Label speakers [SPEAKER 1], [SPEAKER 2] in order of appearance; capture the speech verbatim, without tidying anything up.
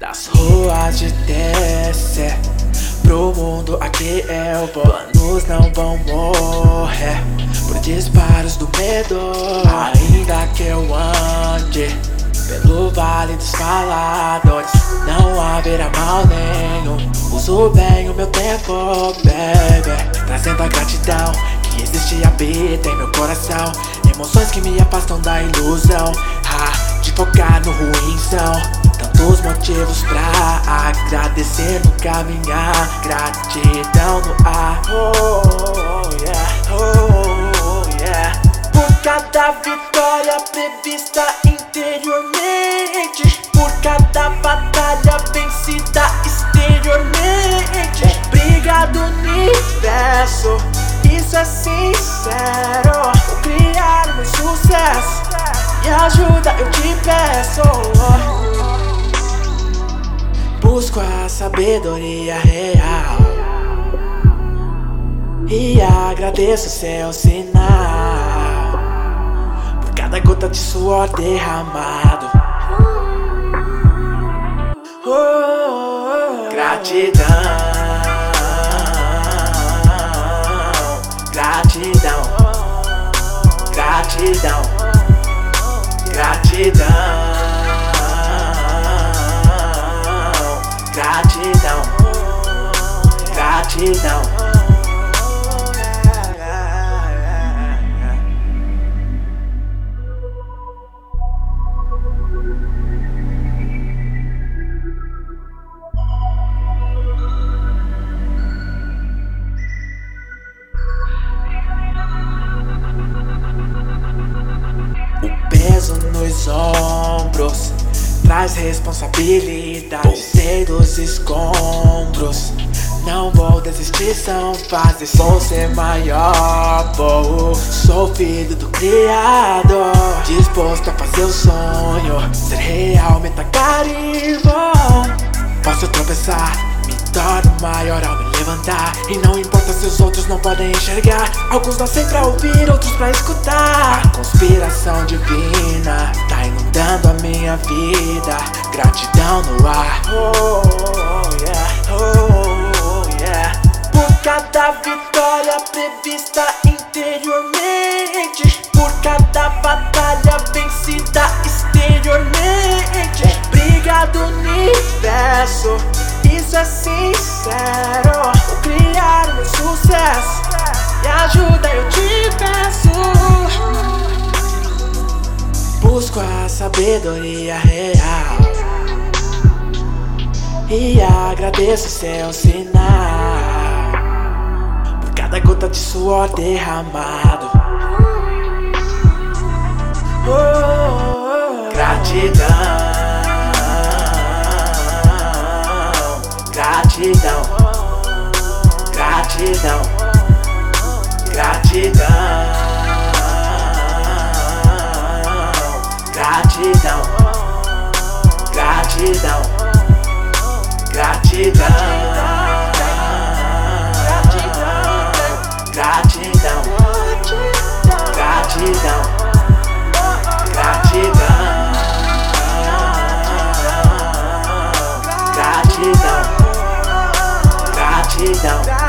[SPEAKER 1] Das ruas de descer pro mundo, aqui eu vou. Planos não vão morrer por disparos do medo. Ainda que eu ande pelo vale dos faladores, não haverá mal nenhum. Uso bem o meu tempo, baby, trazendo a gratidão que existe e habita em meu coração. Emoções que me afastam da ilusão, ah, de focar no ruimzão. Tantos motivos pra agradecer no caminhar, gratidão no ar. Oh, oh, yeah, oh, oh, yeah. Por cada vitória prevista interiormente, por cada batalha vencida exteriormente. Obrigado, universo, isso é sincero. Vou criar o meu sucesso, me ajuda, eu te peço. Busco a sabedoria real e agradeço seu sinal por cada gota de suor derramado. Oh, oh, oh. Gratidão, gratidão, gratidão, gratidão. Gratidão, gratidão. O peso nos ombros traz responsabilidade, voltei dos escombros. Não vou desistir, são fases, vou ser maior, vou. Sou filho do Criador, disposto a fazer o sonho ser real, meta carimbo. Posso tropeçar, me torno maior ao me levantar, e não importa se os outros não podem enxergar. Alguns nascem pra ouvir, outros pra escutar. A conspiração divina tá inundando a minha vida, gratidão no ar. Oh, oh, yeah, oh, oh, yeah. Por cada vitória prevista interiormente, por cada batalha vencida exteriormente. Obrigado, universo, isso é sincero. Vou criar o meu sucesso, me ajuda, eu te peço. Busco a sabedoria real e agradeço seu sinal por cada gota de suor derramado. Oh, oh, oh. Gratidão, gratidão, gratidão, gratidão. Gratidão, gratidão, gratidão, gratidão, gratidão, gratidão, gratidão, gratidão, gratidão.